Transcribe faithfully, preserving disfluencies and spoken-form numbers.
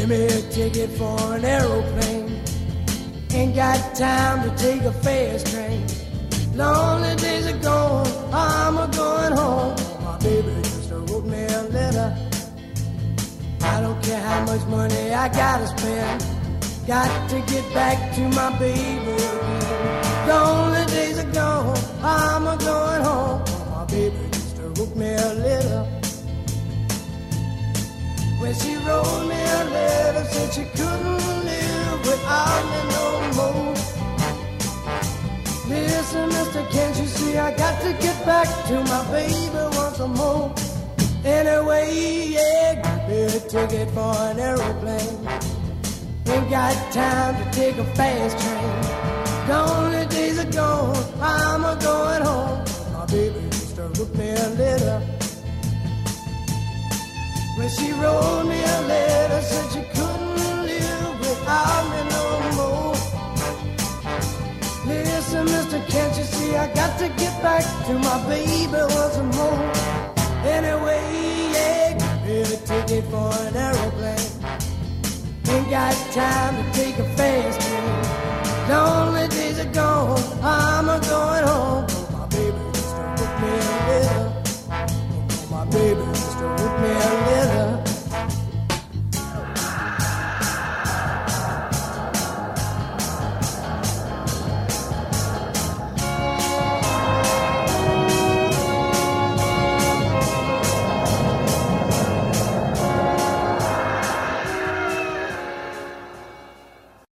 me a ticket for an aeroplane. Ain't got time to take a fast train. Lonely days are gone, I'm a going home. My baby just wrote me a letter. I don't care how much money I gotta spend. Got to get back to my baby again. Lonely days are gone, I'm a going home. My baby just wrote me a letter. When she wrote me a letter, said she couldn't live without me no more. Listen, mister, can't you see I got to get back to my baby once more. Anyway, yeah, give me a ticket for an aeroplane. Ain't got time to take a fast train. Lonely days are gone, I'm a going home. My baby used to wrote me a letter. When she wrote me a letter, said she couldn't live without me no more. Listen, mister, can't you see I got to get back to my baby once more. Anyway, yeah, give me a ticket for an aeroplane. Ain't got time to take a fast train. Lonely days are gone, I'm a go